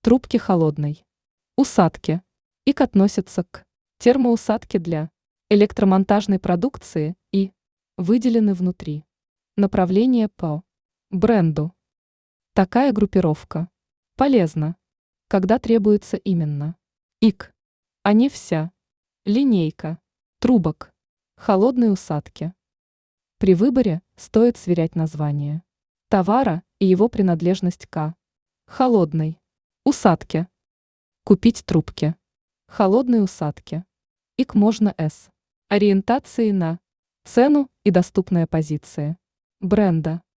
Трубки холодной усадки. ИК относятся к термоусадке для электромонтажной продукции и выделены внутри. Направление по бренду. Такая группировка полезна, когда требуется именно ИК, а не вся линейка трубок холодной усадки. При выборе стоит сверять название товара и его принадлежность к холодной усадке. Купить трубки холодной усадки. ИК можно с ориентацией на цену и доступные позиции бренда.